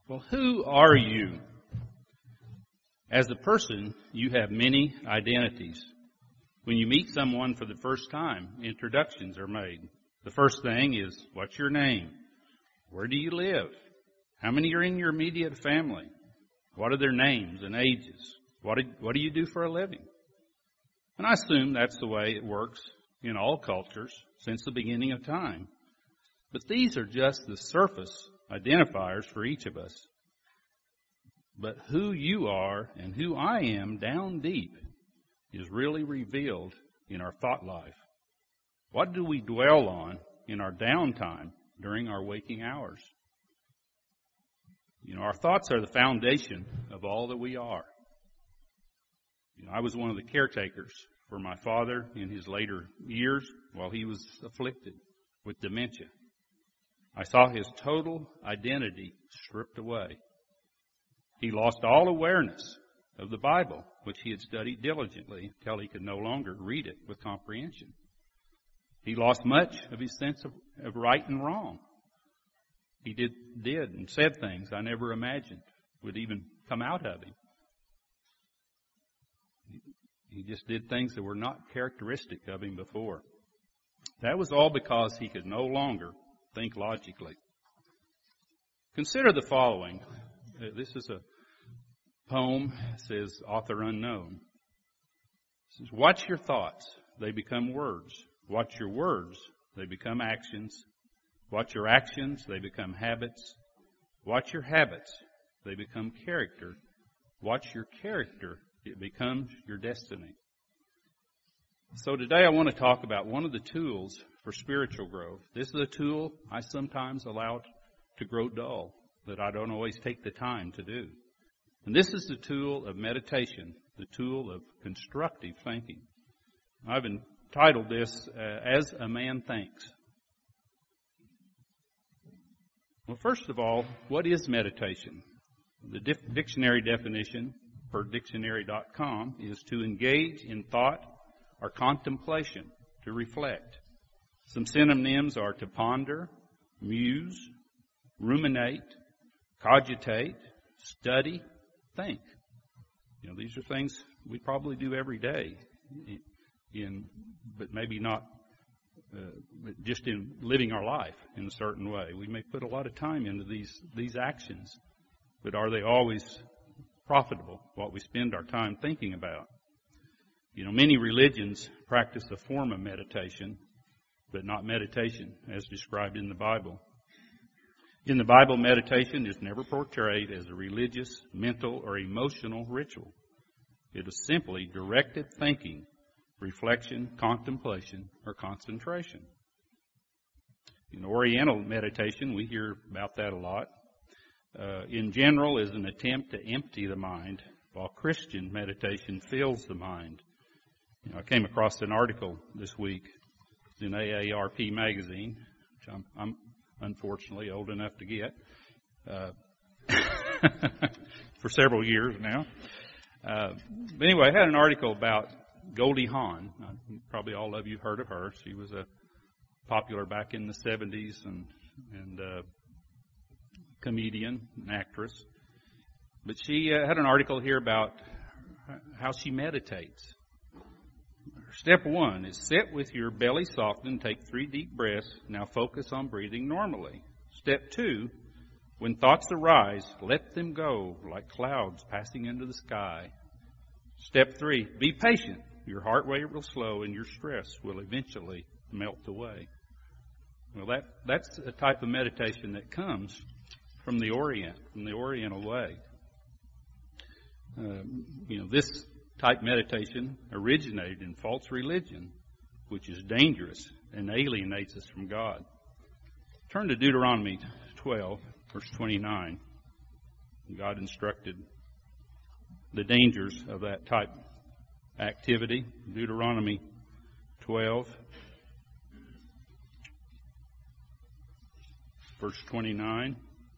Well, who are you? As a person, you have many identities. When you meet someone for the first time, introductions are made. The first thing is, what's your name? Where do you live? How many are in your immediate family? What are their names and ages? What do you do for a living? And I assume that's the way it works in all cultures since the beginning of time. But these are just the surface identifiers for each of us. But who you are and who I am down deep is really revealed in our thought life. What do we dwell on in our downtime during our waking hours? Our thoughts are the foundation of all that we are. I was one of the caretakers for my father in his later years while he was afflicted with dementia. I saw his total identity stripped away. He lost all awareness of the Bible, which he had studied diligently until he could no longer read it with comprehension. He lost much of his sense of right and wrong. He did and said things I never imagined would even come out of him. He just did things that were not characteristic of him before. That was all because he could no longer think logically. Consider the following. This is a poem. It says, author unknown. It says, watch your thoughts. They become words. Watch your words. They become actions. Watch your actions. They become habits. Watch your habits. They become character. Watch your character. It becomes your destiny. So today I want to talk about one of the tools for spiritual growth. This is a tool I sometimes allow to grow dull, that I don't always take the time to do. And this is the tool of meditation, the tool of constructive thinking. I've entitled this, As a Man Thinks. Well, first of all, what is meditation? The dictionary definition per dictionary.com is to engage in thought or contemplation, to reflect. Some synonyms are to ponder, muse, ruminate, cogitate, study, think. These are things we probably do every day, but maybe not just in living our life in a certain way. We may put a lot of time into these actions, but are they always profitable, what we spend our time thinking about? Many religions practice a form of meditation, but not meditation as described in the Bible. In the Bible, meditation is never portrayed as a religious, mental, or emotional ritual. It is simply directed thinking, reflection, contemplation, or concentration. In Oriental meditation, we hear about that a lot. In general, is an attempt to empty the mind, while Christian meditation fills the mind. I came across an article this week in AARP magazine, which I'm unfortunately old enough to get for several years now. But anyway, I had an article about Goldie Hawn. Probably all of you heard of her. She was popular back in the 70s and comedian and actress. But she had an article here about how she meditates. Step 1 is sit with your belly softened, take 3 deep breaths. Now focus on breathing normally. Step 2, when thoughts arise, let them go like clouds passing into the sky. Step 3, be patient. Your heart rate will slow and your stress will eventually melt away. Well, that's a type of meditation that comes from the Orient, from the Oriental way. This type meditation originated in false religion, which is dangerous and alienates us from God. Turn to Deuteronomy 12, verse 29. God instructed the dangers of that type activity. Deuteronomy 12, verse 29.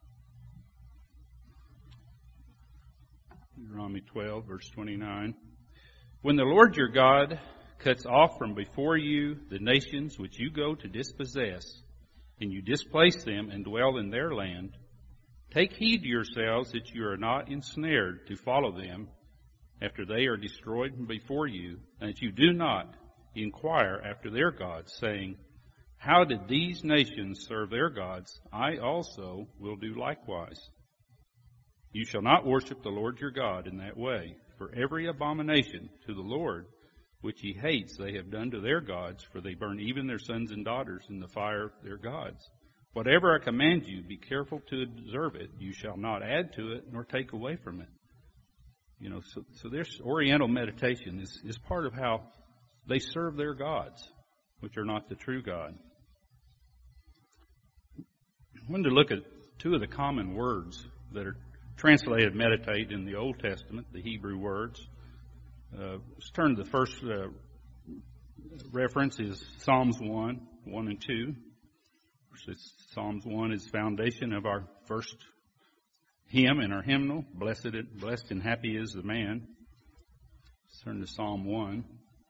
Deuteronomy 12, verse 29. When the Lord your God cuts off from before you the nations which you go to dispossess, and you displace them and dwell in their land, Take heed to yourselves that you are not ensnared to follow them after they are destroyed before you, and that you do not inquire after their gods, saying, how did these nations serve their gods? I also will do likewise. You shall not worship the Lord your God in that way, for every abomination to the Lord which he hates they have done to their gods, for they burn even their sons and daughters in the fire of their gods. Whatever I command you, be careful to observe it. You shall not add to it nor take away from it. So this Oriental meditation is part of how they serve their gods, which are not the true God. I wanted to look at two of the common words that are translated meditate in the Old Testament, the Hebrew words. Let's turn to the first reference is Psalms 1 and 2. Psalms 1 is the foundation of our first hymn in our hymnal. Blessed and happy is the man. Let's turn to Psalm 1.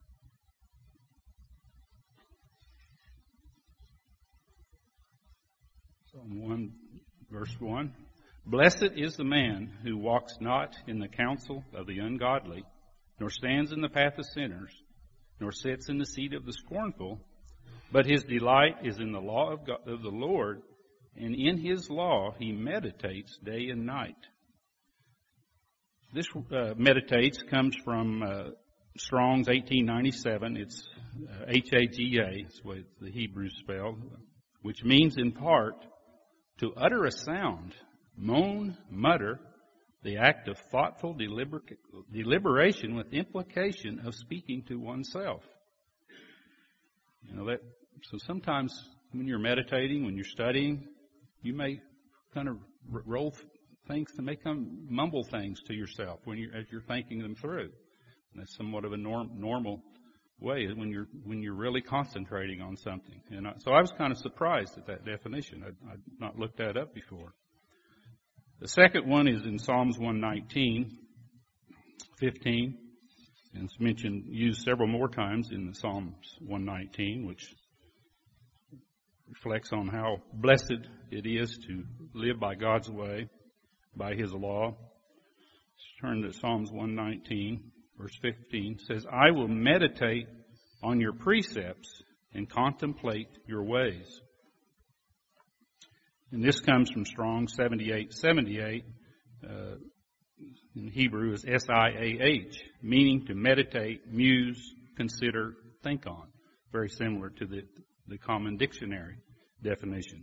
Psalm 1, verse 1. Blessed is the man who walks not in the counsel of the ungodly, nor stands in the path of sinners, nor sits in the seat of the scornful, but his delight is in the law of the Lord, and in his law he meditates day and night. This meditates comes from Strong's 1897. It's H-A-G-A, is what the Hebrews spell, which means in part to utter a sound, moan, mutter, the act of thoughtful deliberation with implication of speaking to oneself. So sometimes when you're meditating, when you're studying, you may kind of roll things to make them mumble things to yourself as you're thinking them through. And that's somewhat of a normal way when you're really concentrating on something. And so I was kind of surprised at that definition. I'd not looked that up before. The second one is in Psalms 119, 15, and it's used several more times in the Psalms 119, which reflects on how blessed it is to live by God's way, by his law. Let's turn to Psalms 119, verse 15. It says, I will meditate on your precepts and contemplate your ways. And this comes from Strong 7878. In Hebrew is S-I-A-H, meaning to meditate, muse, consider, think on. Very similar to the common dictionary definition.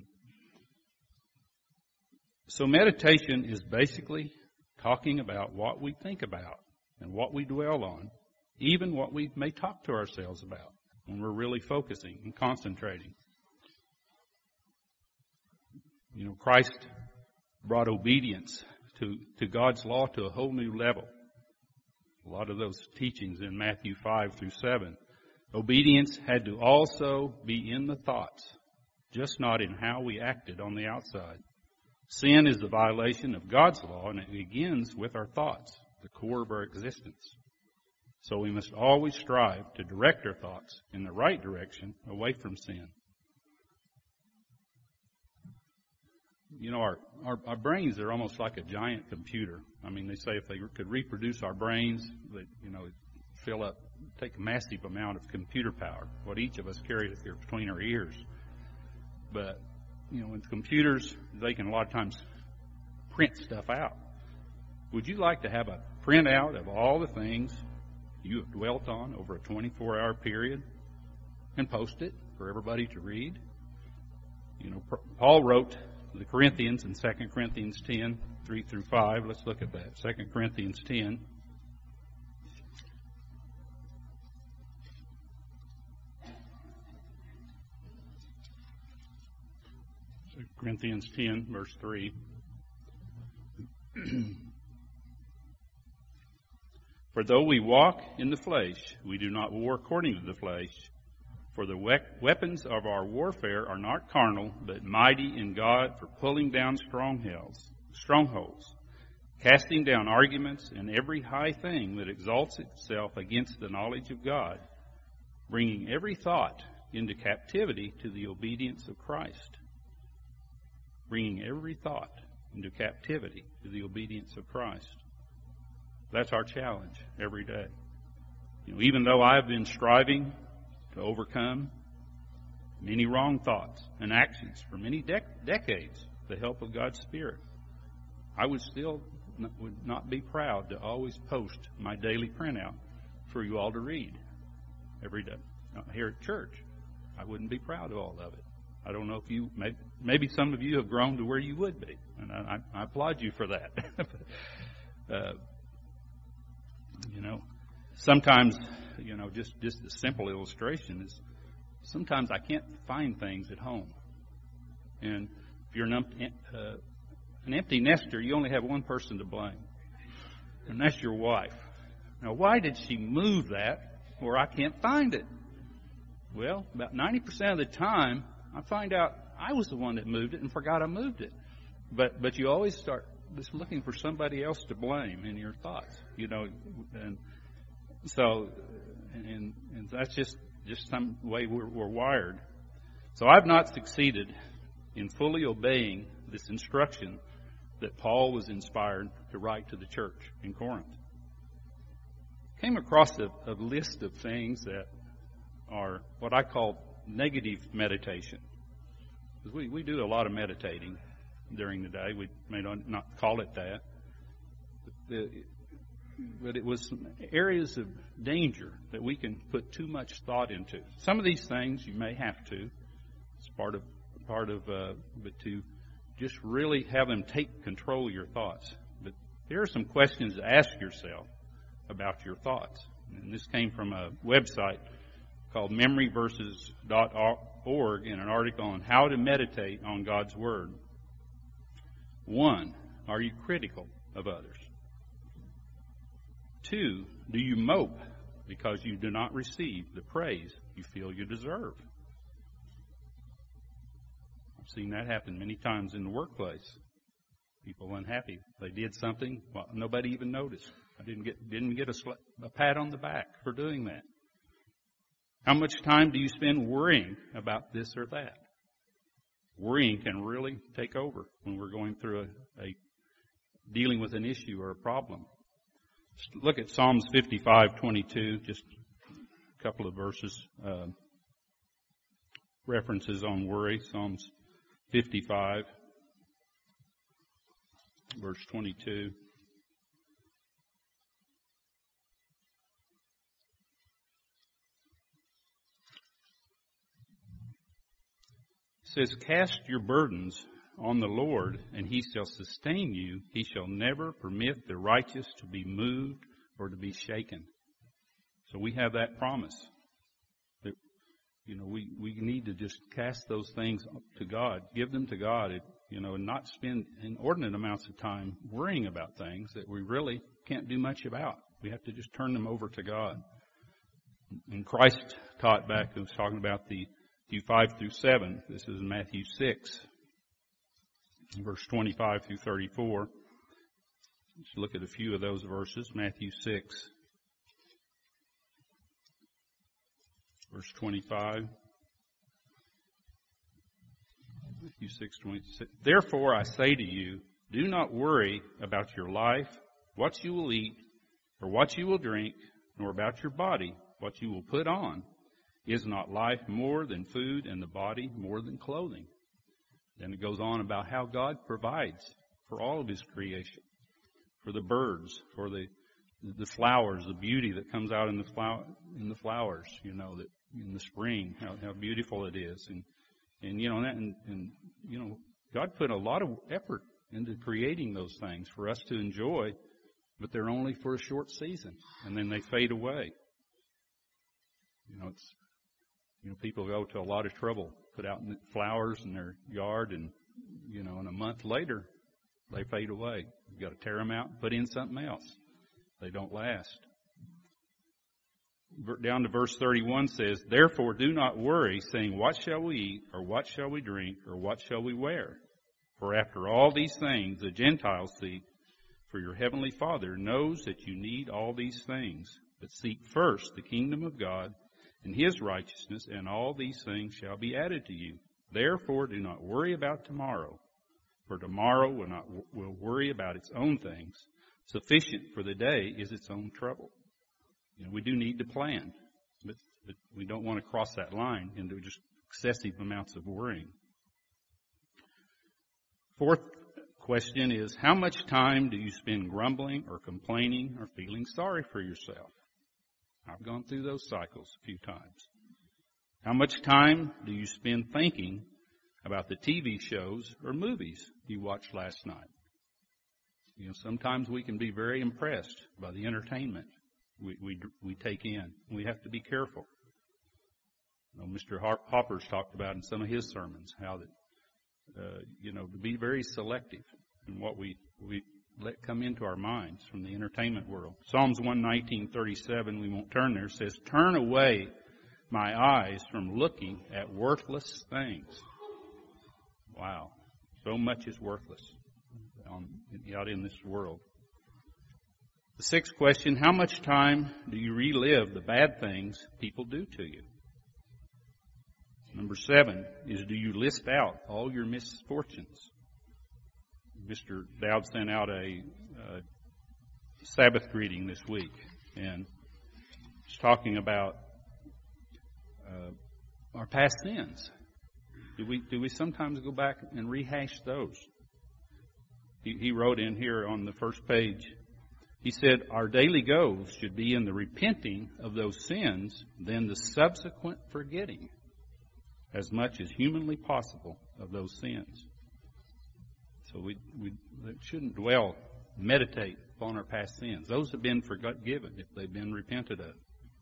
So meditation is basically talking about what we think about and what we dwell on, even what we may talk to ourselves about when we're really focusing and concentrating. Christ brought obedience to God's law to a whole new level. A lot of those teachings in Matthew 5 through 7. Obedience had to also be in the thoughts, just not in how we acted on the outside. Sin is the violation of God's law, and it begins with our thoughts, the core of our existence. So we must always strive to direct our thoughts in the right direction, away from sin. Our brains are almost like a giant computer. I mean, they say if they could reproduce our brains, take a massive amount of computer power, what each of us carry here between our ears. But, with computers, they can a lot of times print stuff out. Would you like to have a printout of all the things you have dwelt on over a 24-hour period and post it for everybody to read? Paul wrote the Corinthians in 2 Corinthians 10, 3 through 5. Let's look at that. 2 Corinthians 10. Corinthians 10, verse 3. For though we walk in the flesh, we do not war according to the flesh. For the weapons of our warfare are not carnal, but mighty in God for pulling down strongholds, casting down arguments and every high thing that exalts itself against the knowledge of God, bringing every thought into captivity to the obedience of Christ. Bringing every thought into captivity to the obedience of Christ. That's our challenge every day. Even though I've been striving to overcome many wrong thoughts and actions for many decades, with the help of God's Spirit, I would not be proud to always post my daily printout for you all to read every day. Here at church, I wouldn't be proud of all of it. I don't know if you, maybe some of you have grown to where you would be, and I applaud you for that. Sometimes, just a simple illustration is sometimes I can't find things at home. And if you're an empty nester, you only have one person to blame, and that's your wife. Now, why did she move that where I can't find it? Well, about 90% of the time, I find out I was the one that moved it and forgot I moved it. But you always start just looking for somebody else to blame in your thoughts, and so that's just some way we're wired. So I've not succeeded in fully obeying this instruction that Paul was inspired to write to the church in Corinth. Came across a list of things that are what I call negative meditation. Because we do a lot of meditating during the day. We may not call it that. But it was areas of danger that we can put too much thought into. Some of these things you may have to. It's part of but to just really have them take control of your thoughts. But there are some questions to ask yourself about your thoughts. And this came from a website called memoryverses.org in an article on how to meditate on God's Word. 1, are you critical of others? 2, do you mope because you do not receive the praise you feel you deserve? I've seen that happen many times in the workplace. People unhappy. They did something, well, nobody even noticed. I didn't get a pat on the back for doing that. How much time do you spend worrying about this or that? Worrying can really take over when we're going through dealing with an issue or a problem. Just look at Psalms 55:22, just a couple of verses, references on worry. Psalms 55, verse 22. It says, cast your burdens on the Lord, and He shall sustain you. He shall never permit the righteous to be moved or to be shaken. So we have that promise that, we need to just cast those things to God, give them to God, and not spend inordinate amounts of time worrying about things that we really can't do much about. We have to just turn them over to God. And Christ taught back, he was talking about Matthew 5-7. This is Matthew 6, verse 25 through 34. Let's look at a few of those verses. Matthew 6, verse 25. Matthew 6:26. Therefore I say to you, do not worry about your life, what you will eat, or what you will drink, nor about your body, what you will put on. Is not life more than food, and the body more than clothing? Then it goes on about how God provides for all of His creation, for the birds, for the flowers, the beauty that comes out in the flowers. That in the spring, how beautiful it is, and God put a lot of effort into creating those things for us to enjoy, but they're only for a short season, and then they fade away. People go to a lot of trouble, put out flowers in their yard, and, and a month later, they fade away. You've got to tear them out and put in something else. They don't last. Down to verse 31 says, therefore do not worry, saying, what shall we eat, or what shall we drink, or what shall we wear? For after all these things the Gentiles seek, for your heavenly Father knows that you need all these things. But seek first the kingdom of God and His righteousness, and all these things shall be added to you. Therefore do not worry about tomorrow, For tomorrow will worry about its own things. Sufficient for the day is its own trouble. We do need to plan, but we don't want to cross that line into just excessive amounts of worrying. Fourth question is, how much time do you spend grumbling or complaining or feeling sorry for yourself? I've gone through those cycles a few times. How much time do you spend thinking about the TV shows or movies you watched last night? Sometimes we can be very impressed by the entertainment we take in. We have to be careful. Mr. Hopper's talked about in some of his sermons how that, to be very selective in what we let come into our minds from the entertainment world. Psalms 119:37, we won't turn there, says, "Turn away my eyes from looking at worthless things." Wow. So much is worthless out in this world. The sixth question, how much time do you relive the bad things people do to you? Number 7 is, do you list out all your misfortunes? Mr. Dowd sent out a Sabbath greeting this week, and he's talking about our past sins. Do we sometimes go back and rehash those? He wrote in here on the first page, he said, our daily goals should be in the repenting of those sins, then the subsequent forgetting, as much as humanly possible, of those sins. So we shouldn't meditate upon our past sins. Those have been forgiven if they've been repented of.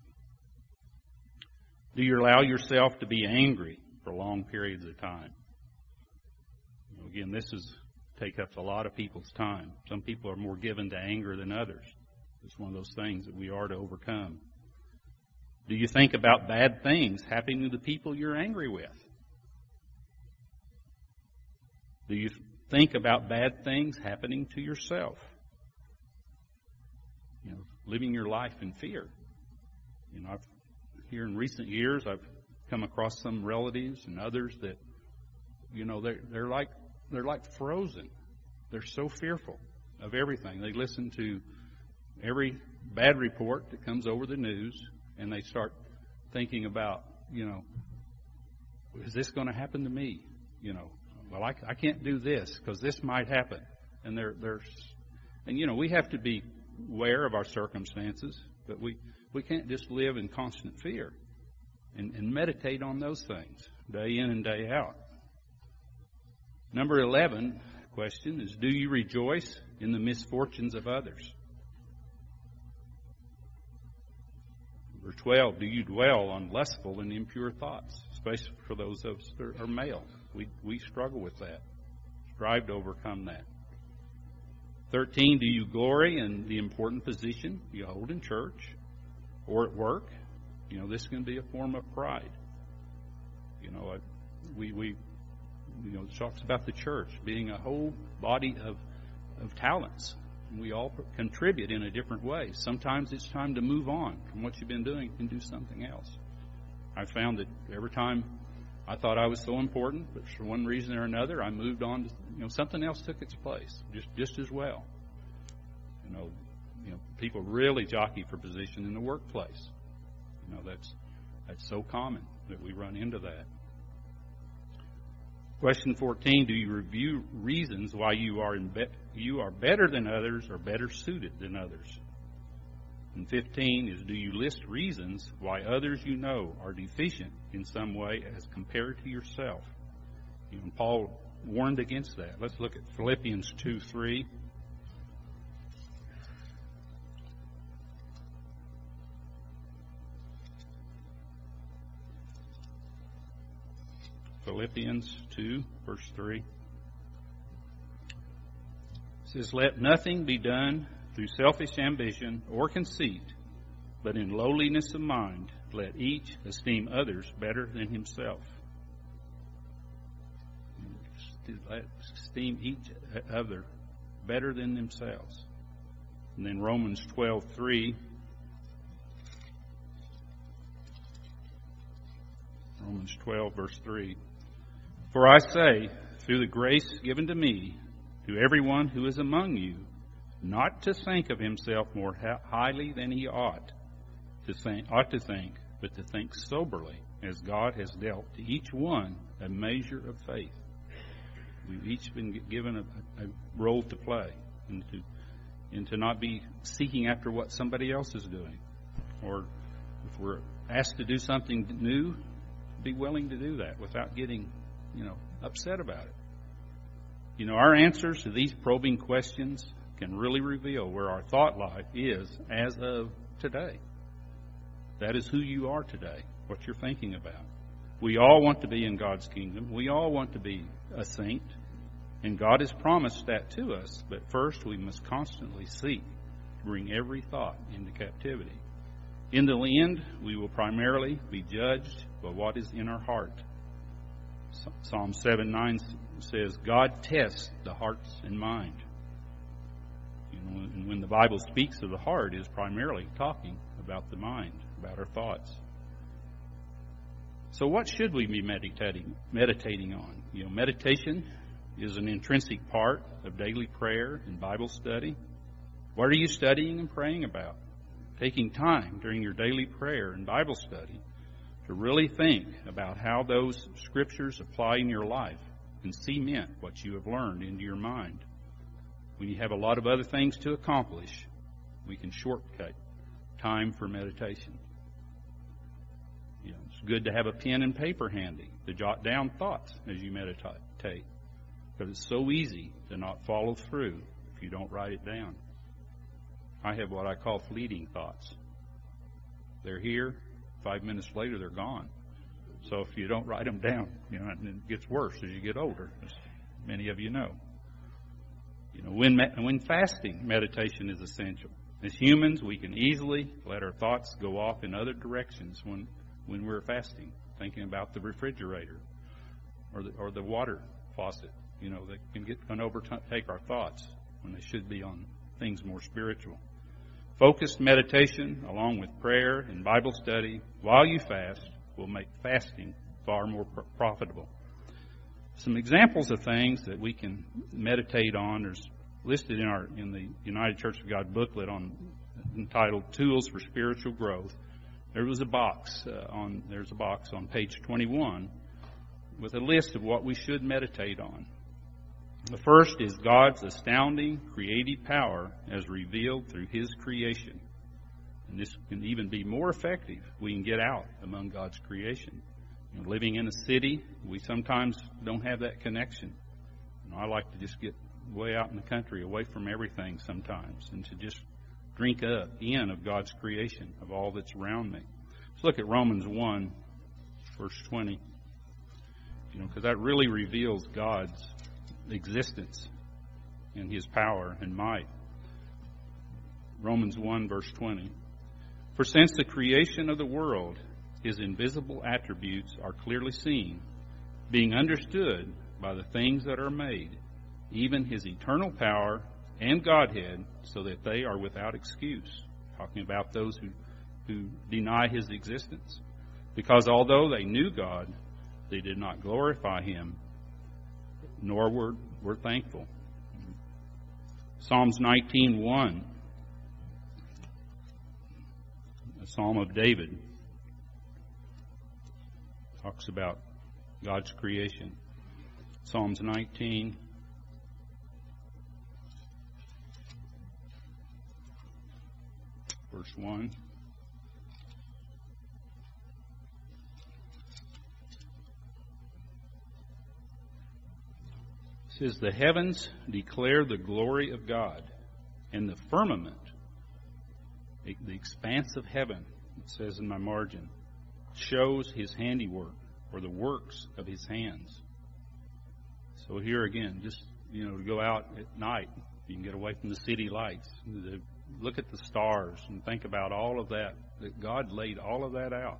Do you allow yourself to be angry for long periods of time? Again, this take up a lot of people's time. Some people are more given to anger than others. It's one of those things that we are to overcome. Do you think about bad things happening to the people you're angry with? Do you think about bad things happening to yourself? Living your life in fear. Here in recent years, I've come across some relatives and others that, they're like frozen. They're so fearful of everything. They listen to every bad report that comes over the news, and they start thinking about, is this going to happen to me? Well, I can't do this because this might happen. And we have to be aware of our circumstances, but we can't just live in constant fear and meditate on those things day in and day out. Number 11 question is, do you rejoice in the misfortunes of others? Number 12, do you dwell on lustful and impure thoughts, especially for those of us that are male? We struggle with that. Strive to overcome that. 13, do you glory in the important position you hold in church or at work? This can be a form of pride. It talks about the church being a whole body of talents. And we all contribute in a different way. Sometimes it's time to move on from what you've been doing and do something else. I found that every time I thought I was so important, but for one reason or another, I moved on to, something else took its place, just as well. People really jockey for position in the workplace. That's so common that we run into that. Question 14, do you review reasons why you are better than others or better suited than others? And 15 is, do you list reasons why others are deficient in some way as compared to yourself? And Paul warned against that. Let's look at Philippians 2:3. Philippians 2, verse 3. It says, let nothing be done through selfish ambition or conceit, but in lowliness of mind, let each esteem others better than himself. Esteem each other better than themselves. And then Romans 12:3. Romans 12, verse 3. For I say, through the grace given to me, to everyone who is among you, not to think of himself more highly than he ought to think, but to think soberly, as God has dealt to each one a measure of faith. We've each been given a role to play, and to not be seeking after what somebody else is doing. Or if we're asked to do something new, be willing to do that without getting, upset about it. Our answers to these probing questions can really reveal where our thought life is as of today. That is who you are today, what you're thinking about. We all want to be in God's kingdom. We all want to be a saint. And God has promised that to us. But first, we must constantly seek to bring every thought into captivity. In the end, we will primarily be judged by what is in our heart. Psalm 7:9 says, God tests the hearts and mind. And when the Bible speaks of the heart, it is primarily talking about the mind, about our thoughts. So what should we be meditating on? Meditation is an intrinsic part of daily prayer and Bible study. What are you studying and praying about? Taking time during your daily prayer and Bible study to really think about how those scriptures apply in your life and cement what you have learned into your mind. When you have a lot of other things to accomplish, we can shortcut time for meditation. It's good to have a pen and paper handy to jot down thoughts as you meditate, because it's so easy to not follow through if you don't write it down. I have what I call fleeting thoughts. They're here. 5 minutes later, they're gone. So if you don't write them down, it gets worse as you get older, as many of you know. When fasting, meditation is essential. As humans, we can easily let our thoughts go off in other directions when we're fasting, thinking about the refrigerator or the water faucet. That can overtake our thoughts when they should be on things more spiritual. Focused meditation, along with prayer and Bible study while you fast, will make fasting far more profitable. Some examples of things that we can meditate on are listed in the United Church of God booklet entitled "Tools for Spiritual Growth." There's a box on page 21 with a list of what we should meditate on. The first is God's astounding creative power as revealed through His creation. And this can even be more effective if we can get out among God's creation. Living in a city, we sometimes don't have that connection. I like to just get way out in the country, away from everything sometimes, and to just drink in of God's creation, of all that's around me. Let's look at Romans 1, verse 20. Because that really reveals God's existence and His power and might. Romans 1, verse 20. For since the creation of the world, His invisible attributes are clearly seen, being understood by the things that are made, even His eternal power and Godhead, so that they are without excuse. Talking about those who deny His existence. Because although they knew God, they did not glorify Him, nor were thankful. Psalms 19:1, a psalm of David, talks about God's creation. Psalms 19, verse 1. It says, the heavens declare the glory of God, and the firmament, the expanse of heaven, it says in my margin, shows His handiwork, or the works of His hands. So here again, just, to go out at night, you can get away from the city lights, look at the stars and think about all of that God laid all of that out.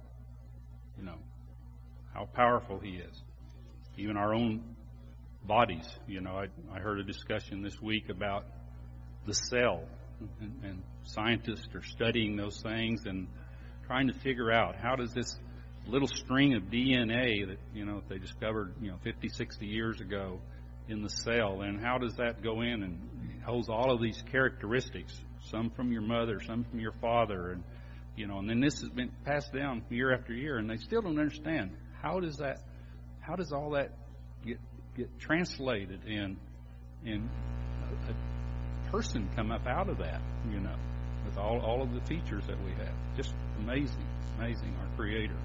How powerful He is. Even our own bodies. I heard a discussion this week about the cell, and scientists are studying those things and trying to figure out how does this little string of DNA that they discovered 50, 60 years ago, in the cell, and how does that go in and holds all of these characteristics, some from your mother, some from your father, and and then this has been passed down year after year, and they still don't understand how does all that get translated and a person come up out of that, with all of the features that we have. Just amazing, our Creator.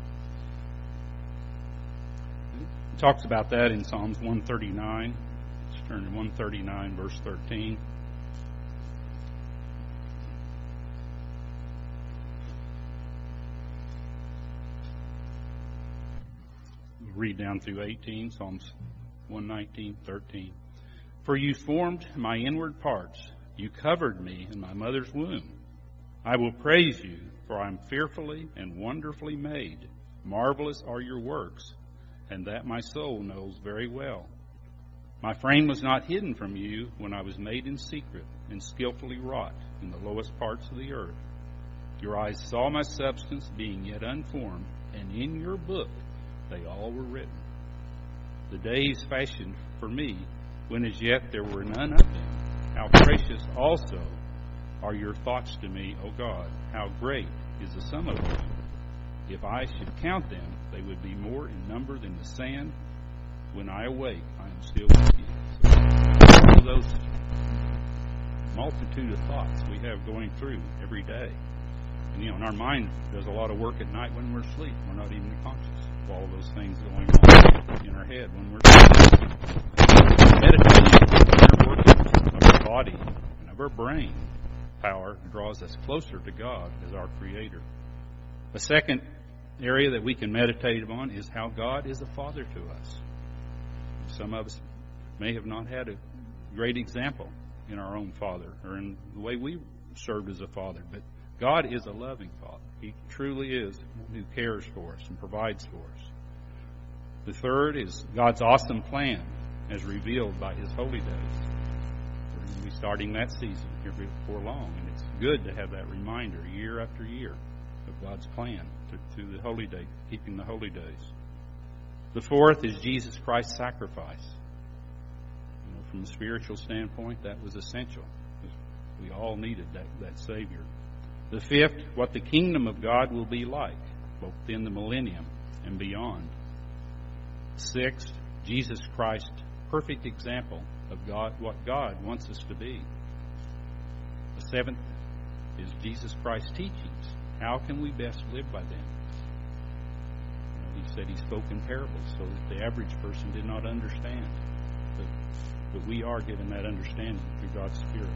It talks about that in Psalms 139. Let's turn to 139, verse 13. Read down through 18, Psalms 119, 13. For you formed my inward parts. You covered me in my mother's womb. I will praise you, for I am fearfully and wonderfully made. Marvelous are your works, and that my soul knows very well. My frame was not hidden from you when I was made in secret and skillfully wrought in the lowest parts of the earth. Your eyes saw my substance being yet unformed, and in your book they all were written. The days fashioned for me, when as yet there were none of them. How precious also are your thoughts to me, O God. How great is the sum of them. If I should count them, they would be more in number than the sand. When I awake, I am still with you. So, all of those multitude of thoughts we have going through every day. And our mind does a lot of work at night when we're asleep. We're not even conscious of all of those things going on in our head when we're asleep. Meditating on the working of our body and of our brain power draws us closer to God as our Creator. The second area that we can meditate upon is how God is a father to us. Some of us may have not had a great example in our own father or in the way we served as a father, but God is a loving Father. He truly is who cares for us and provides for us. The third is God's awesome plan as revealed by His holy days. We're going to be starting that season here before long, and it's good to have that reminder year after year of God's plan through the holy day, keeping the holy days. The fourth is Jesus Christ's sacrifice. From a spiritual standpoint, that was essential. We all needed that Savior. The fifth, what the kingdom of God will be like, both in the millennium and beyond. Sixth, Jesus Christ, perfect example of God, what God wants us to be. The seventh is Jesus Christ's teachings. How can we best live by them? He said He spoke in parables so that the average person did not understand. But we are given that understanding through God's Spirit.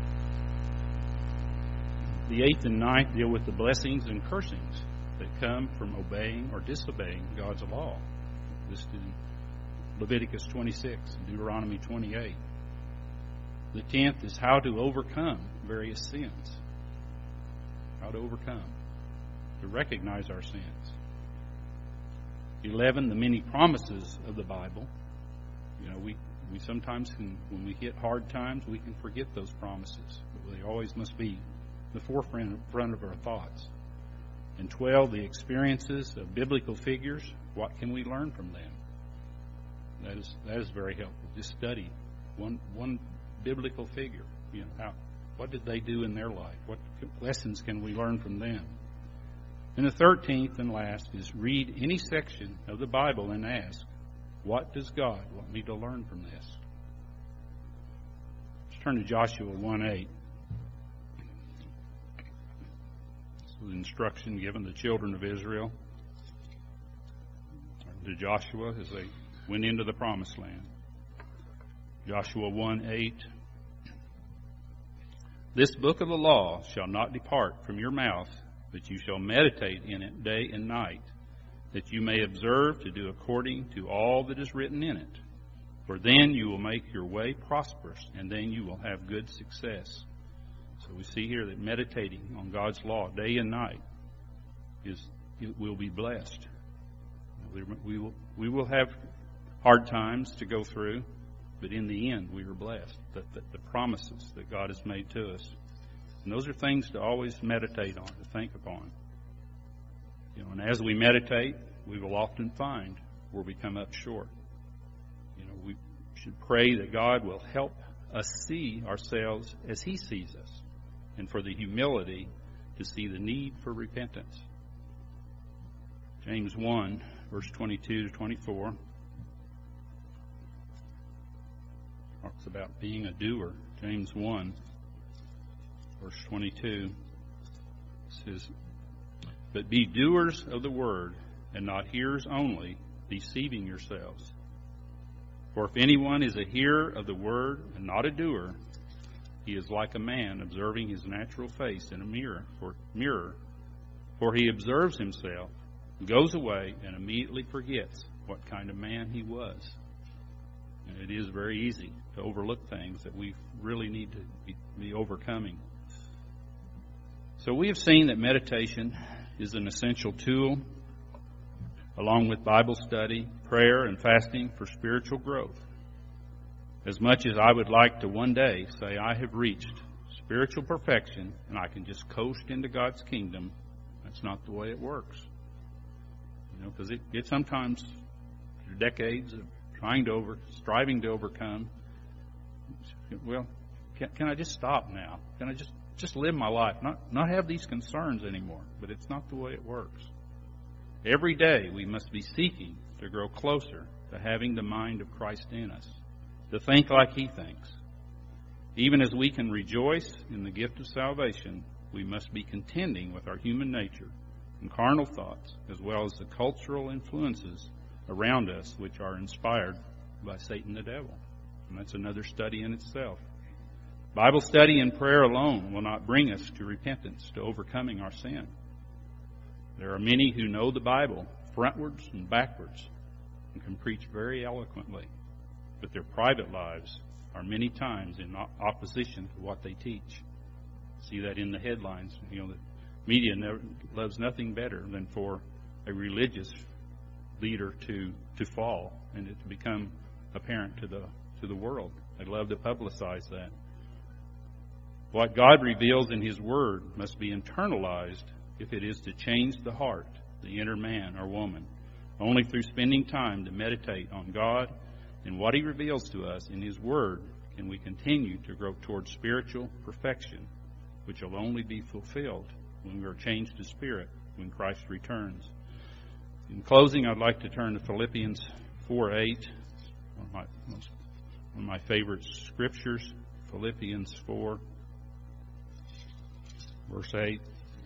The eighth and ninth deal with the blessings and cursings that come from obeying or disobeying God's law. Listed in Leviticus 26 and Deuteronomy 28. The 10th is how to overcome various sins. How to overcome. To recognize our sins. 11, the many promises of the Bible. We sometimes can, when we hit hard times, we can forget those promises. But they always must be the forefront of our thoughts. And 12, the experiences of biblical figures. What can we learn from them? That is very helpful. Just study one biblical figure. What did they do in their life? What lessons can we learn from them? And the 13th and last is read any section of the Bible and ask, what does God want me to learn from this? Let's turn to Joshua 1:8. The instruction given the children of Israel to Joshua as they went into the promised land. Joshua 1:8. This book of the law shall not depart from your mouth, but you shall meditate in it day and night, that you may observe to do according to all that is written in it. For then you will make your way prosperous, and then you will have good success. So we see here that meditating on God's law day and night will be blessed. We will have hard times to go through, but in the end we are blessed. The promises that God has made to us. And those are things to always meditate on, to think upon. And as we meditate, we will often find where we come up short. We We should pray that God will help us see ourselves as He sees us, and for the humility to see the need for repentance. James 1, verse 22 to 24, talks about being a doer. James 1, verse 22 says, "But be doers of the word, and not hearers only, deceiving yourselves. For if anyone is a hearer of the word and not a doer, he is like a man observing his natural face in a mirror. For he observes himself, goes away, and immediately forgets what kind of man he was." And it is very easy to overlook things that we really need to be overcoming. So we have seen that meditation is an essential tool, along with Bible study, prayer, and fasting for spiritual growth. As much as I would like to one day say I have reached spiritual perfection and I can just coast into God's kingdom, that's not the way it works. Because it sometimes, through decades of striving to overcome, well, can I just stop now? Can I just live my life, not have these concerns anymore? But it's not the way it works. Every day we must be seeking to grow closer to having the mind of Christ in us, to think like He thinks. Even as we can rejoice in the gift of salvation, we must be contending with our human nature and carnal thoughts, as well as the cultural influences around us, which are inspired by Satan the devil. And that's another study in itself. Bible study and prayer alone will not bring us to repentance, to overcoming our sin. There are many who know the Bible frontwards and backwards and can preach very eloquently, but their private lives are many times in opposition to what they teach. See that in the headlines. The media loves nothing better than for a religious leader to fall and it to become apparent to the world. They love to publicize that. What God reveals in His Word must be internalized if it is to change the heart, the inner man or woman. Only through spending time to meditate on God and what He reveals to us in His Word can we continue to grow towards spiritual perfection, which will only be fulfilled when we are changed to spirit when Christ returns. In closing, I'd like to turn to Philippians 4:8, one of my favorite scriptures. Philippians 4, verse 8.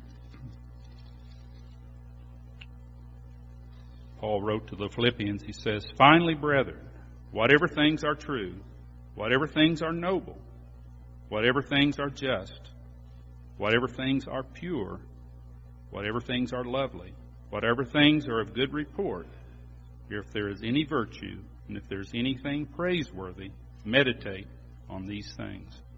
Paul wrote to the Philippians, he says, "Finally, brethren, whatever things are true, whatever things are noble, whatever things are just, whatever things are pure, whatever things are lovely, whatever things are of good report, if there is any virtue, and if there is anything praiseworthy, meditate on these things."